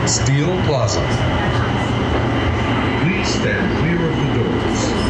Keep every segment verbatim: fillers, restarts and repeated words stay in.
Steel Plaza. Please stand clear of the doors.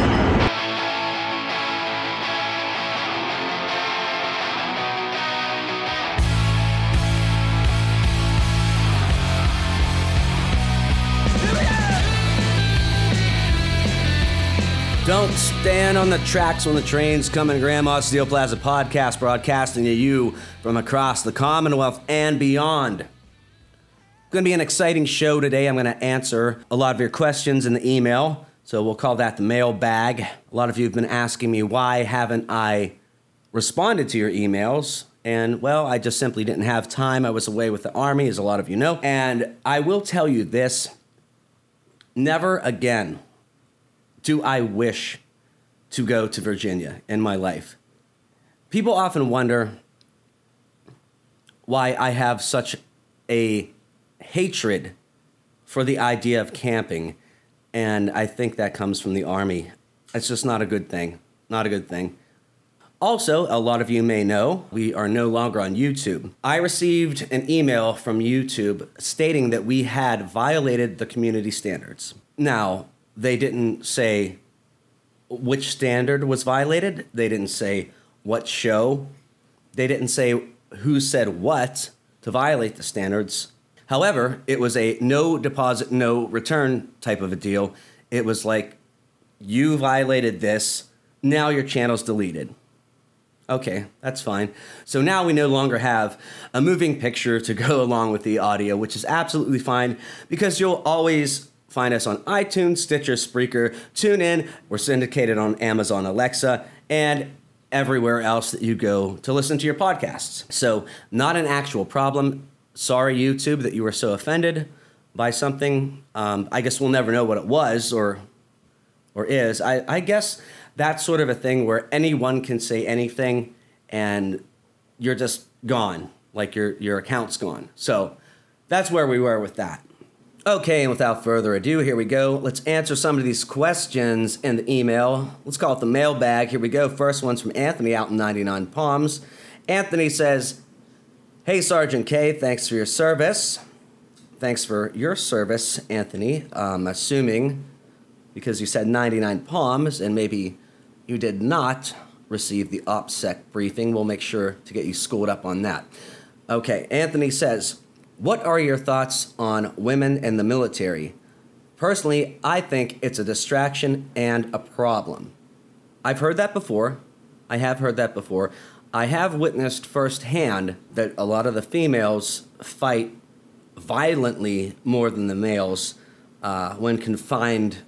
Don't stand on the tracks when the train's coming. Grandma Steel Plaza podcast broadcasting to you from across the Commonwealth and beyond. Going to be an exciting show today. I'm going to answer a lot of your questions in the email, so we'll call that the mailbag. A lot of you have been asking me why haven't I responded to your emails, and well, I just simply didn't have time. I was away with the Army, as a lot of you know, and I will tell you this: never again do I wish to go to Virginia in my life. People often wonder why I have such a hatred for the idea of camping, and I think that comes from the Army. It's just not a good thing. Not a good thing. Also, a lot of you may know, we are no longer on YouTube. I received an email from YouTube stating that we had violated the community standards. Now, they didn't say which standard was violated. They didn't say what show. They didn't say who said what to violate the standards. However, it was a no deposit, no return type of a deal. It was like, you violated this, now your channel's deleted. Okay, that's fine. So now we no longer have a moving picture to go along with the audio, which is absolutely fine, because you'll always find us on iTunes, Stitcher, Spreaker, TuneIn. We're syndicated on Amazon Alexa and everywhere else that you go to listen to your podcasts. So not an actual problem. Sorry, YouTube, that you were so offended by something. Um, I guess we'll never know what it was or or is. I, I guess that's sort of a thing where anyone can say anything and you're just gone, like your, your account's gone. So that's where we were with that. Okay, and without further ado, here we go. Let's answer some of these questions in the email. Let's call it the mailbag. Here we go. First one's from Anthony out in ninety-nine Palms. Anthony says, "Hey, Sergeant K, thanks for your service." Thanks for your service, Anthony. I'm assuming because you said ninety-nine Palms and maybe you did not receive the OPSEC briefing. We'll make sure to get you schooled up on that. Okay, Anthony says, "What are your thoughts on women in the military? Personally, I think it's a distraction and a problem." I've heard that before. I have heard that before. I have witnessed firsthand that a lot of the females fight violently more than the males uh, when confined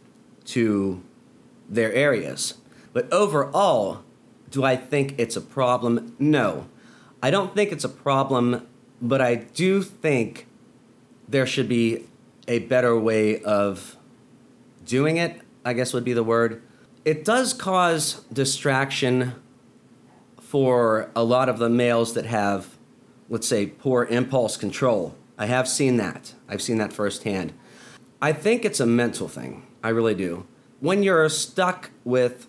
to their areas. But overall, do I think it's a problem? No. I don't think it's a problem, but I do think there should be a better way of doing it, I guess would be the word. It does cause distraction for a lot of the males that have, let's say, poor impulse control. I have seen that. I've seen that firsthand. I think it's a mental thing. I really do. When you're stuck with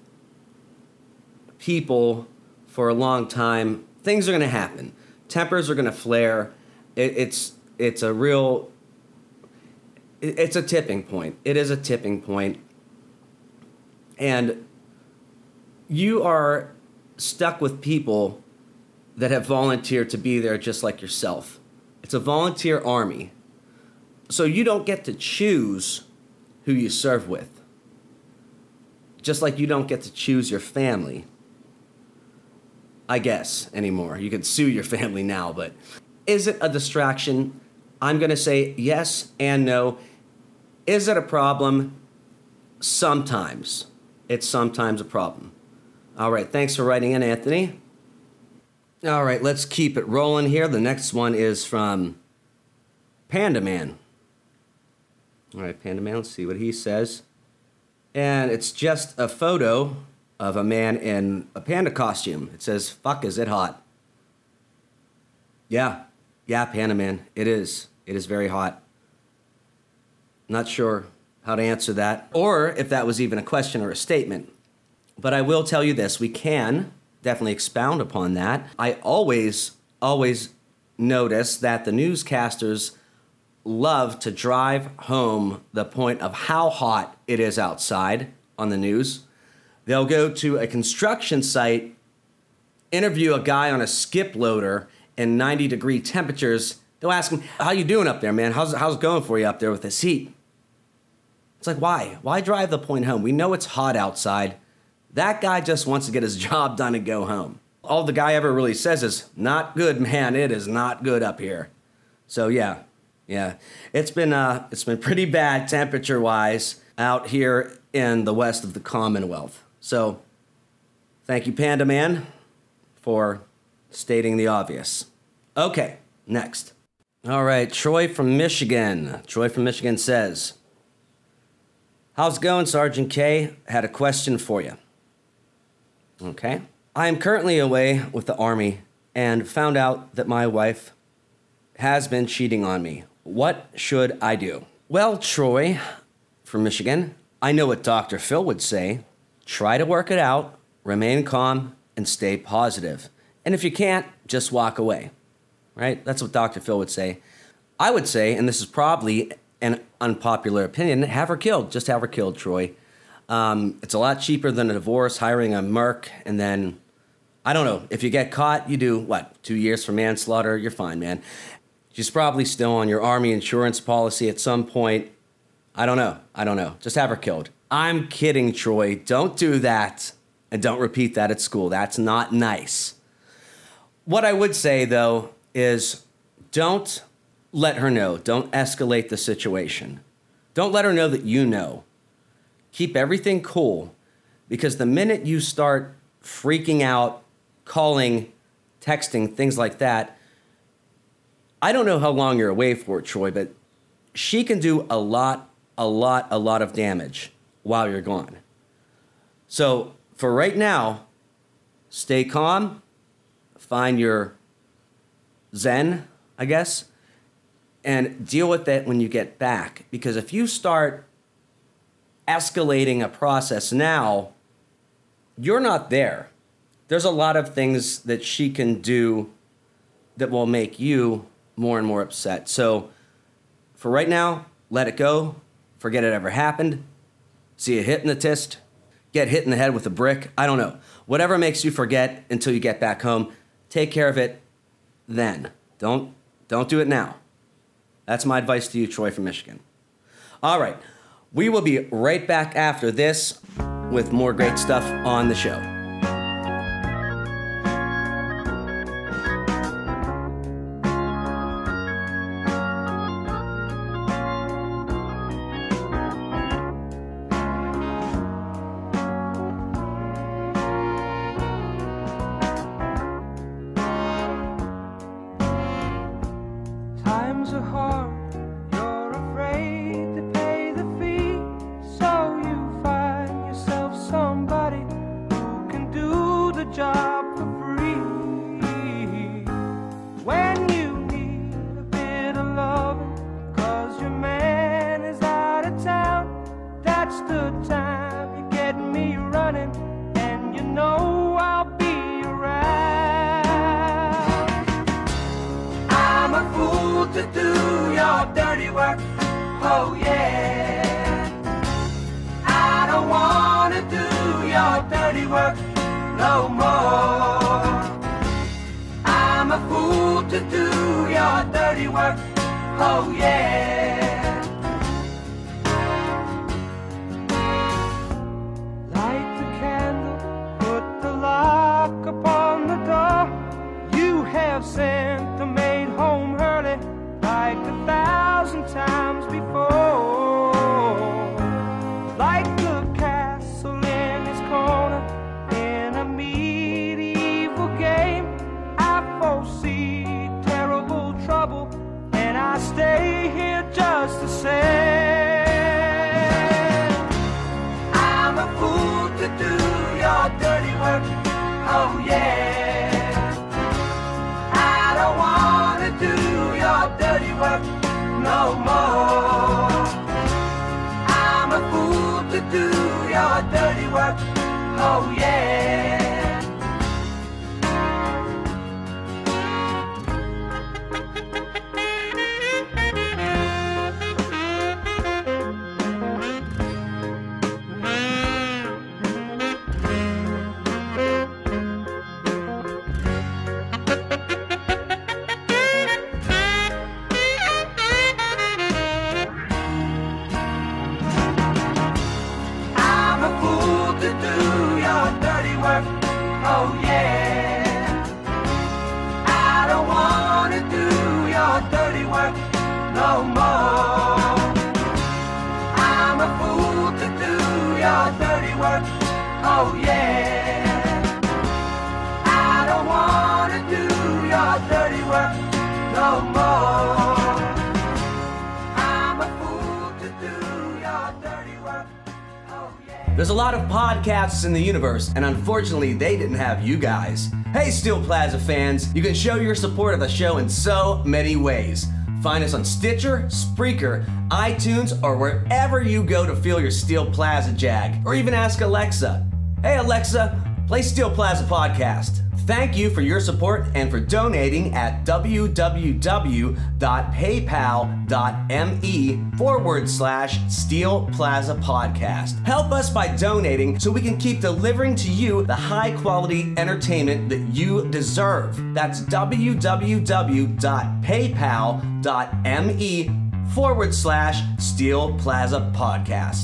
people for a long time, things are going to happen. Tempers are going to flare. It, it's it's a real, it, it's a tipping point. It is a tipping point. And you are stuck with people that have volunteered to be there just like yourself. It's a volunteer army. So you don't get to choose who you serve with. Just like you don't get to choose your family. I guess, anymore. You can sue your family now, but is it a distraction? I'm going to say yes and no. Is it a problem? Sometimes. It's sometimes a problem. All right, thanks for writing in, Anthony. All right, let's keep it rolling here. The next one is from Panda Man. All right, Panda Man, let's see what he says. And it's just a photo of a man in a panda costume. It says, "Fuck, is it hot?" Yeah, yeah, Panda Man, it is. It is very hot. Not sure how to answer that, or if that was even a question or a statement. But I will tell you this, we can definitely expound upon that. I always, always notice that the newscasters love to drive home the point of how hot it is outside on the news. They'll go to a construction site, interview a guy on a skip loader in ninety degree temperatures. They'll ask him, how you doing up there, man? How's, how's it going for you up there with this heat? It's like, why? Why drive the point home? We know it's hot outside. That guy just wants to get his job done and go home. All the guy ever really says is, not good, man. It is not good up here. So yeah, yeah. It's been, uh, it's been pretty bad temperature-wise out here in the west of the Commonwealth. So thank you, Panda Man, for stating the obvious. Okay, next. All right, Troy from Michigan. Troy from Michigan says, how's it going, Sergeant K? Had a question for you. Okay. I am currently away with the Army and found out that my wife has been cheating on me. What should I do? Well, Troy from Michigan, I know what Doctor Phil would say. Try to work it out, remain calm, and stay positive. And if you can't, just walk away. Right? That's what Doctor Phil would say. I would say, and this is probably an unpopular opinion, have her killed. Just have her killed, Troy. Um, it's a lot cheaper than a divorce, hiring a merc, and then, I don't know, if you get caught, you do, what, two years for manslaughter? You're fine, man. She's probably still on your Army insurance policy at some point. I don't know. I don't know. Just have her killed. I'm kidding, Troy. Don't do that, and don't repeat that at school. That's not nice. What I would say, though, is don't let her know. Don't escalate the situation. Don't let her know that you know. Keep everything cool, because the minute you start freaking out, calling, texting, things like that, I don't know how long you're away for, Troy, but she can do a lot, a lot, a lot of damage while you're gone. So for right now, stay calm, find your zen, I guess, and deal with that when you get back. Because if you start escalating a process now, you're not there. There's a lot of things that she can do that will make you more and more upset. So for right now, let it go. Forget it ever happened. See a hypnotist. Get hit in the head with a brick. I don't know. Whatever makes you forget until you get back home, take care of it then. Don't, don't do it now. That's my advice to you, Troy from Michigan. All right. We will be right back after this with more great stuff on the show. Times are hard. You're afraid to pay the fee, so you find yourself somebody who can do the job for free. When you need a bit of loving, cause your man is out of town, that's the time you get me running, and you know I'll be around. I'm a fool to do your dirty work, oh yeah. I don't wanna do your dirty work no more. I'm a fool to do your dirty work, oh yeah. Light the candle, put the lock upon the door. You have sent the maid home early like a thousand times before. Like the castle in his corner in a medieval game, I foresee terrible trouble, and I stay here just the same. I'm a fool to do your dirty work, oh yeah. I don't wanna do your dirty work no more. I'm a fool to do your dirty work, oh yeah. no more. I'm a fool to do your dirty work, oh yeah. I don't wanna do your dirty work no more. I'm a fool to do your dirty work, oh yeah. There's a lot of podcasts in the universe, and unfortunately, they didn't have you guys. Hey, Steel Plaza fans, you can show your support of the show in so many ways. Find us on Stitcher, Spreaker, iTunes, or wherever you go to feel your Steel Plaza jag. Or even ask Alexa, hey Alexa, play Steel Plaza Podcast. Thank you for your support and for donating at www.paypal.me forward slash Steel Plaza Podcast. Help us by donating so we can keep delivering to you the high quality entertainment that you deserve. That's www.paypal.me forward slash Steel Plaza Podcast.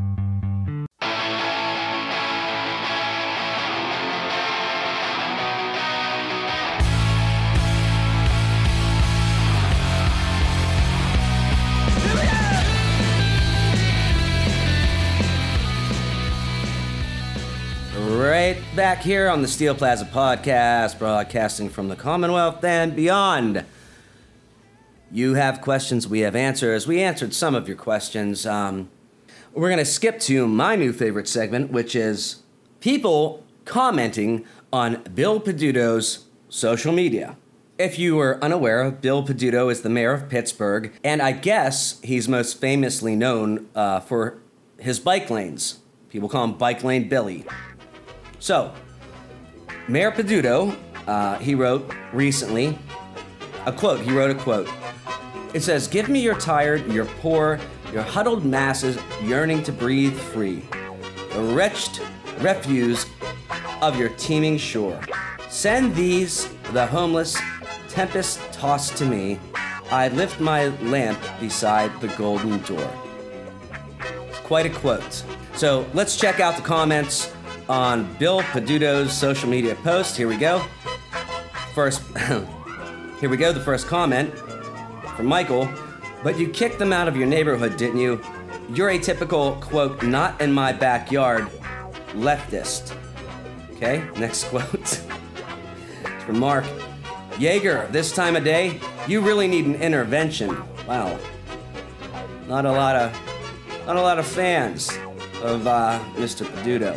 Right back here on the Steel Plaza Podcast, broadcasting from the Commonwealth and beyond. You have questions, we have answers. We answered some of your questions. Um, we're going to skip to my new favorite segment, which is people commenting on Bill Peduto's social media. If you were unaware, Bill Peduto is the mayor of Pittsburgh, and I guess he's most famously known uh, for his bike lanes. People call him Bike Lane Billy. So, Mayor Peduto, uh, he wrote recently a quote. He wrote a quote. It says, "Give me your tired, your poor, your huddled masses yearning to breathe free, the wretched refuse of your teeming shore. Send these, the homeless, tempest-tossed to me. I lift my lamp beside the golden door." It's quite a quote. So let's check out the comments on Bill Peduto's social media post. Here we go. First, here we go, the first comment from Michael. "But you kicked them out of your neighborhood, didn't you? You're a typical, quote, not in my backyard leftist." Okay, next quote. It's from Mark. "Jaeger, this time of day, you really need an intervention." Wow. Not a lot of, not a lot of fans of uh, Mister Peduto.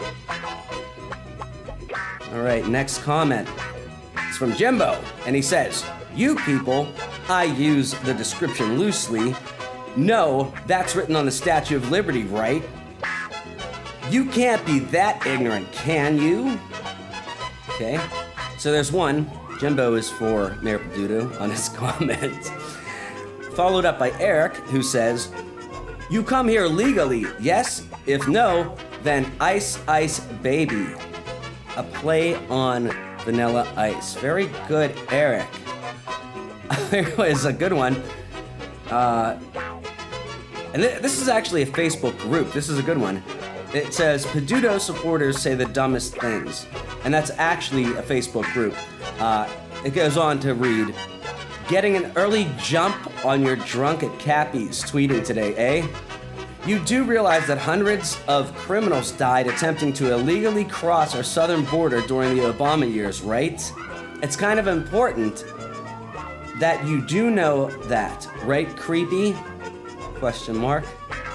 All right, next comment. It's from Jimbo, and he says, "You people, I use the description loosely. No, that's written on the Statue of Liberty, right? You can't be that ignorant, can you?" Okay, so there's one. Jimbo is for Mayor Peduto on his comment. Followed up by Eric, who says, "You come here legally, yes? If no, then Ice Ice Baby. A play on Vanilla Ice." Very good, Eric. Here was a good one. Uh, and th- this is actually a Facebook group. This is a good one. It says, "Peduto supporters say the dumbest things." And that's actually a Facebook group. Uh, it goes on to read, "Getting an early jump on your drunk at Cappy's tweeting today, eh? You do realize that hundreds of criminals died attempting to illegally cross our southern border during the Obama years, right? It's kind of important that you do know that, right, creepy? Question mark.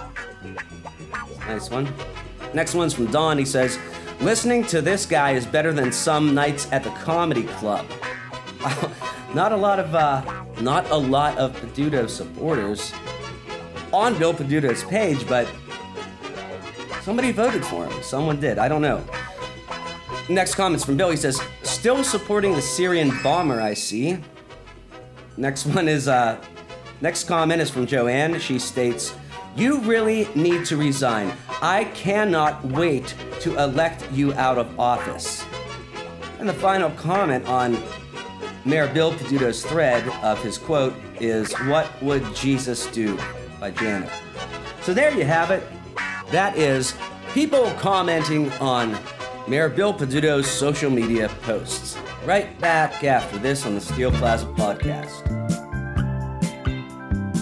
Nice one. Next one's from Don. He says, "Listening to this guy is better than some nights at the comedy club." Not a lot of, uh, not a lot of Peduto supporters on Bill Peduto's page, but somebody voted for him. Someone did. I don't know. Next comment's from Bill. He says, "Still supporting the Syrian bomber, I see." Next one is, uh, next comment is from Joanne. She states, "You really need to resign. I cannot wait to elect you out of office." And the final comment on Mayor Bill Peduto's thread of his quote is, "What would Jesus do?" by Janet. So there you have it. That is people commenting on Mayor Bill Peduto's social media posts. Right back after this on the Steel Plaza Podcast.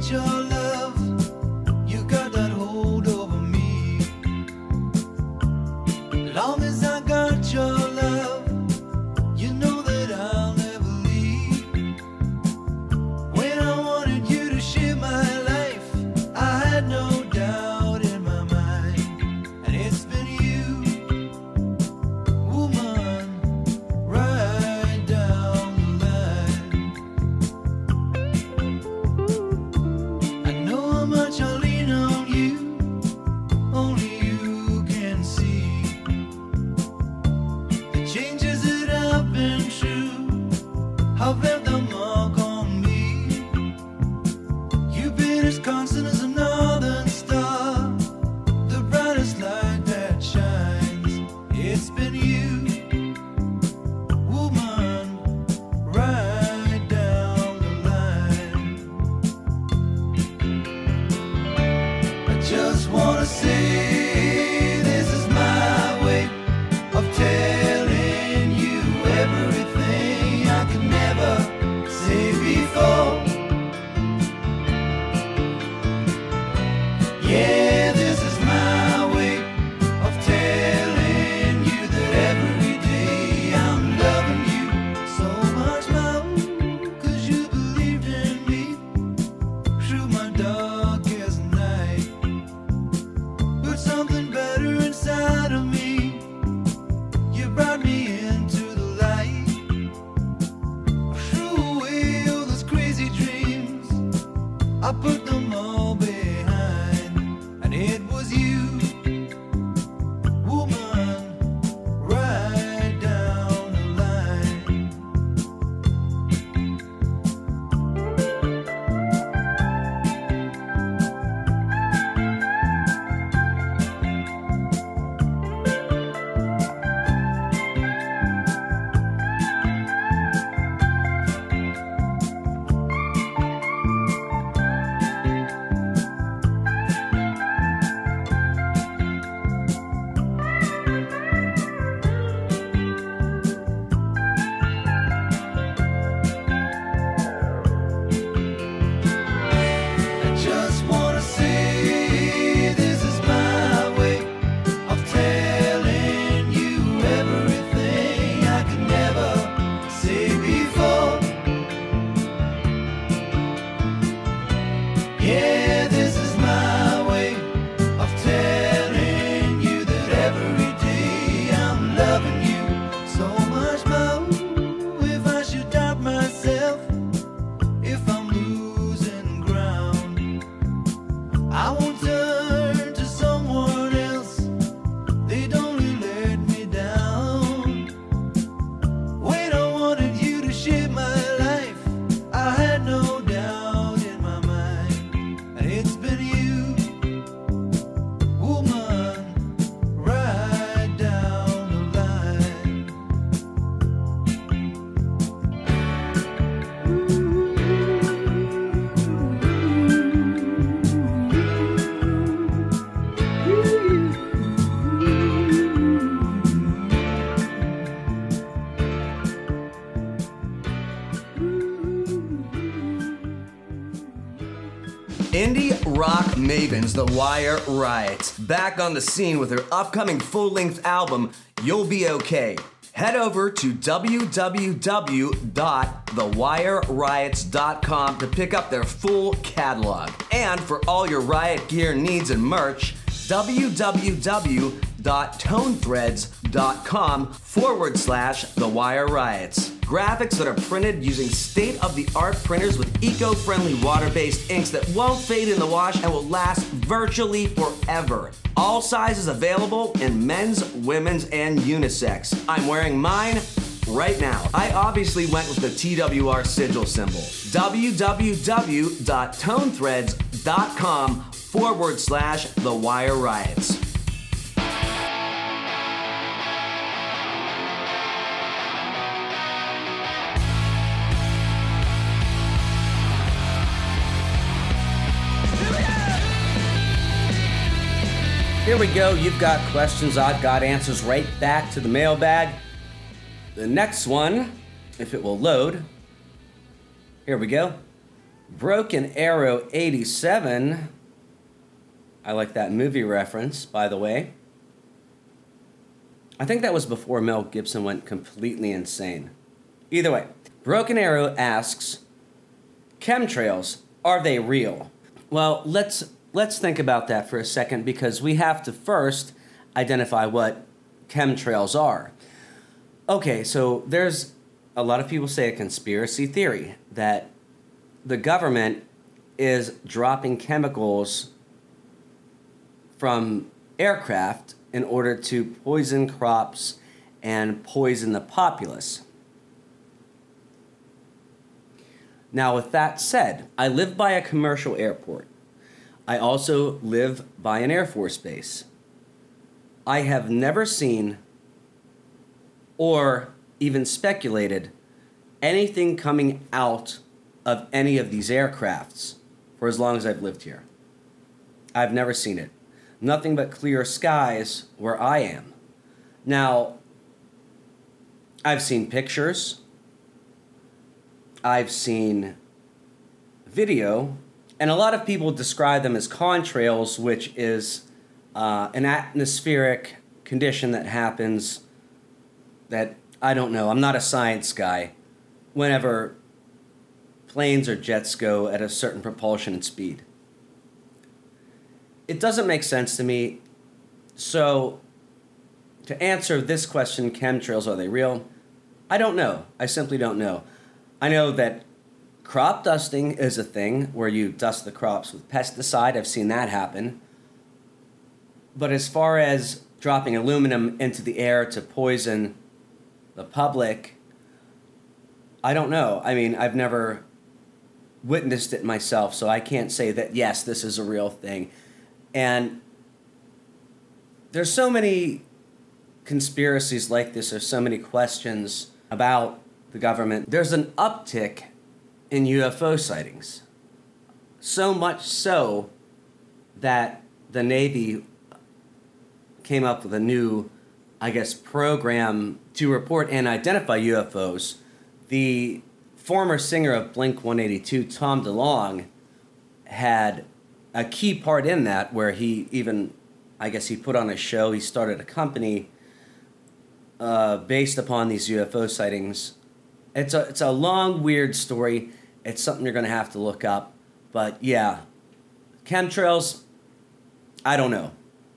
need your love. You got that hold over me. Long as I got your love, you know that I'll never leave. When I wanted you to share my life, I had no doubt in my mind. And it's been you, woman, right down the line. I know how much I lean on you, only you can see the changes that have been true, have left a mark on me. You've been as constant as a northern star, the brightest light that shines. It's been you, woman, right down the line. I just wanna say this is my way of telling you everything I could never say before. Yeah, this is my way of telling you that every day I'm loving you so much more. 'Cause you believed in me through my darkest night. Put something better inside of me. You brought me into the light. I threw away all those crazy dreams, I put them all behind. And it was you, woman, right down the line. I just wanna say this is my way of telling you everything I could never say before. Yeah, this is my way of telling you that every day I'm loving you so much more. If I should doubt myself, if I'm losing ground, I won't turn to someone else. They'd only let me down. When I wanted you to share my life, I had no doubt in my mind. And it's been you, woman, right down the line. Indie rock mavens, The Wire Riots, back on the scene with their upcoming full-length album, You'll Be Okay. Head over to w w w dot the wire riots dot com to pick up their full catalog. And for all your Riot gear needs and merch, w w w dot tone threads dot com forward slash The Wire Riots. Graphics that are printed using state-of-the-art printers with eco-friendly water-based inks that won't fade in the wash and will last virtually forever. All sizes available in men's, women's, and unisex. I'm wearing mine right now. I obviously went with the T W R sigil symbol. w w w dot tone threads dot com forward slash The Wire Riots. Here we go. You've got questions, I've got answers, right back to the mailbag. The next one, if it will load, here we go. Broken Arrow eighty-seven. I like that movie reference, by the way. I think that was before Mel Gibson went completely insane. Either way, Broken Arrow asks, chemtrails, are they real? Well, let's let's think about that for a second, because we have to first identify what chemtrails are. Okay, so there's a lot of people say a conspiracy theory that the government is dropping chemicals from aircraft in order to poison crops and poison the populace. Now, with that said, I live by a commercial airport. I also live by an Air Force base. I have never seen or even speculated anything coming out of any of these aircrafts for as long as I've lived here. I've never seen it. Nothing but clear skies where I am. Now, I've seen pictures. I've seen video. And a lot of people describe them as contrails, which is uh, an atmospheric condition that happens that, I don't know, I'm not a science guy, whenever planes or jets go at a certain propulsion and speed. It doesn't make sense to me. So, to answer this question, chemtrails, are they real? I don't know. I simply don't know. I know that crop dusting is a thing where you dust the crops with pesticide. I've seen that happen. But as far as dropping aluminum into the air to poison the public, I don't know. I mean, I've never witnessed it myself, so I can't say that, yes, this is a real thing. And there's so many conspiracies like this. There's so many questions about the government. There's an uptick in U F O sightings. So much so that the Navy came up with a new, I guess, program to report and identify U F Os. The former singer of Blink one eighty-two, Tom DeLonge, had a key part in that, where he even, I guess he put on a show, he started a company uh, based upon these U F O sightings. It's a, it's a long, weird story. It's something you're going to have to look up. But yeah, chemtrails, I don't know.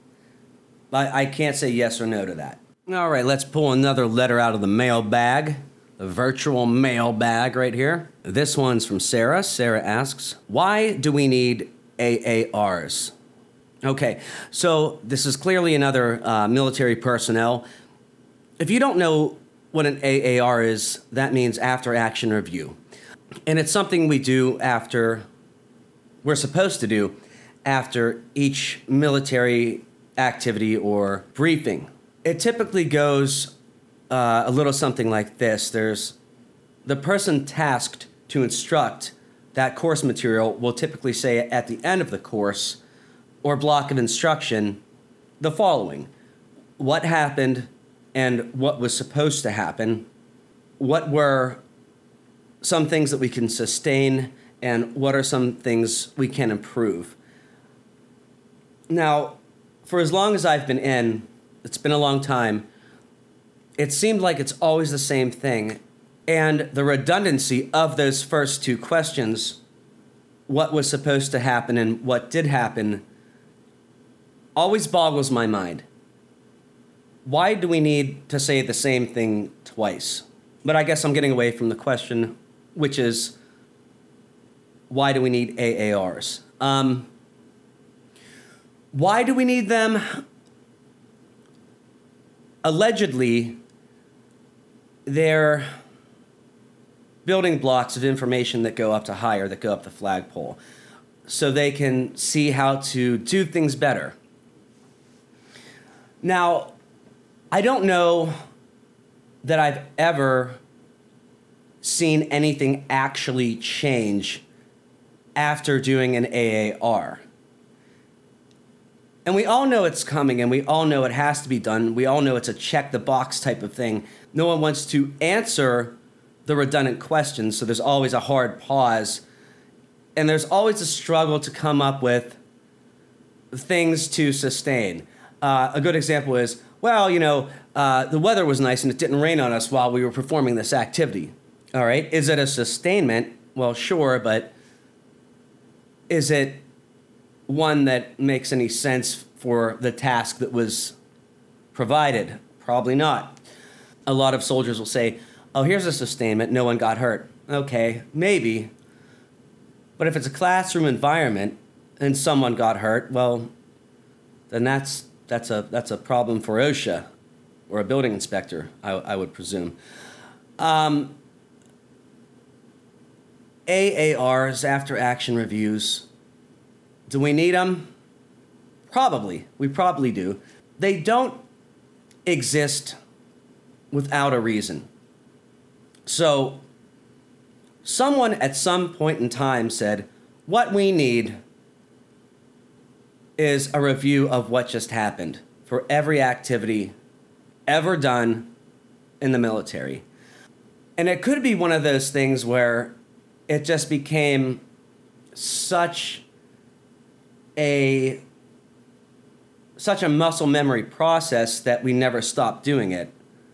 I, I can't say yes or no to that. All right, let's pull another letter out of the mailbag. The virtual mailbag right here. This one's from Sarah. Sarah asks, why do we need A A Rs? Okay, so this is clearly another uh, military personnel. If you don't know what an A A R is, that means after action review. And it's something we do after, we're supposed to do, after each military activity or briefing. It typically goes uh, a little something like this. There's the person tasked to instruct that course material will typically say at the end of the course or block of instruction the following: what happened and what was supposed to happen, what were some things that we can sustain, and what are some things we can improve. Now, for as long as I've been in, it's been a long time, it seemed like it's always the same thing. And the redundancy of those first two questions, what was supposed to happen and what did happen, always boggles my mind. Why do we need to say the same thing twice? But I guess I'm getting away from the question, which is, why do we need A A Rs? Um, why do we need them? Allegedly, they're building blocks of information that go up to higher, that go up the flagpole, so they can see how to do things better. Now, I don't know that I've ever seen anything actually change after doing an A A R. And we all know it's coming, and we all know it has to be done. We all know it's a check-the-box type of thing. No one wants to answer the redundant questions, so there's always a hard pause. And there's always a struggle to come up with things to sustain. Uh, a good example is, well, you know, uh, the weather was nice and it didn't rain on us while we were performing this activity. All right. Is it a sustainment? Well, sure, but is it one that makes any sense for the task that was provided? Probably not. A lot of soldiers will say, oh, here's a sustainment, no one got hurt. Okay, maybe. But if it's a classroom environment and someone got hurt, well, then that's that's a that's a problem for OSHA or a building inspector, I, I would presume. Um, A A Rs, after action reviews, do we need them? Probably. We probably do. They don't exist without a reason. So, someone at some point in time said, what we need is a review of what just happened for every activity ever done in the military. And it could be one of those things where it just became such a such a muscle memory process that we never stopped doing it.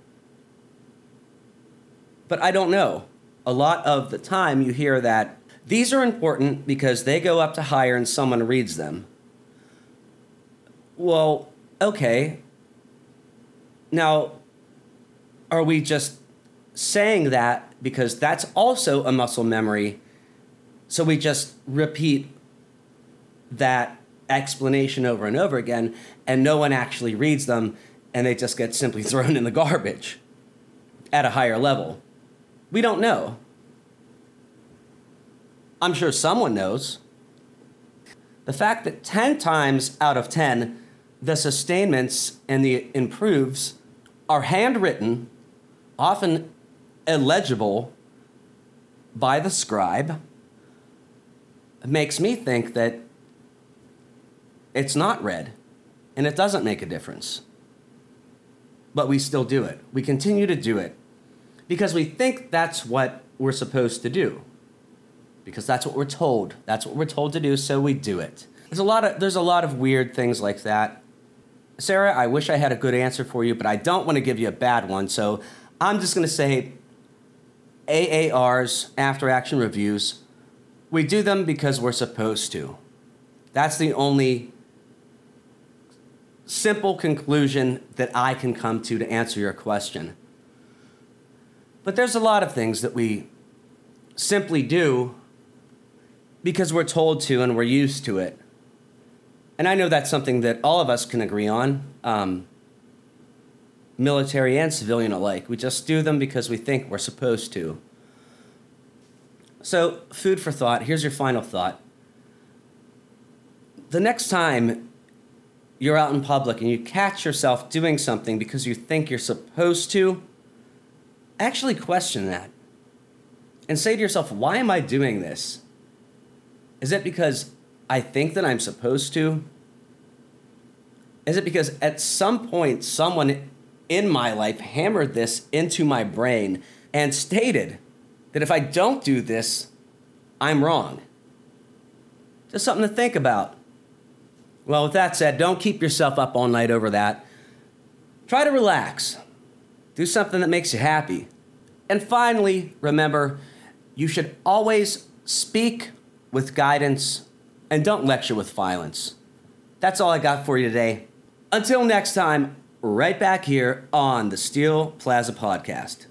But I don't know. A lot of the time you hear that these are important because they go up to higher and someone reads them. Well, okay. Now, are we just saying that because that's also a muscle memory, so we just repeat that explanation over and over again, and no one actually reads them, and they just get simply thrown in the garbage at a higher level? We don't know. I'm sure someone knows. The fact that ten times out of ten, the sustainments and the improves are handwritten, often illegible by the scribe, makes me think that it's not read, and it doesn't make a difference. But we still do it. We continue to do it because we think that's what we're supposed to do. Because that's what we're told. That's what we're told to do, so we do it. There's a lot of there's a lot of weird things like that. Sarah, I wish I had a good answer for you, but I don't want to give you a bad one, so I'm just going to say A A Rs, after action reviews, we do them because we're supposed to. That's the only simple conclusion that I can come to to answer your question. But there's a lot of things that we simply do because we're told to and we're used to it. And I know that's something that all of us can agree on, um, military and civilian alike. We just do them because we think we're supposed to. So, food for thought. Here's your final thought. The next time you're out in public and you catch yourself doing something because you think you're supposed to, actually question that. And say to yourself, why am I doing this? Is it because I think that I'm supposed to? Is it because at some point someone in my life hammered this into my brain and stated that if I don't do this, I'm wrong? Just something to think about. Well, with that said, don't keep yourself up all night over that. Try to relax. Do something that makes you happy. And finally, remember, you should always speak with guidance and don't lecture with violence. That's all I got for you today. Until next time, right back here on the Steel Plaza Podcast.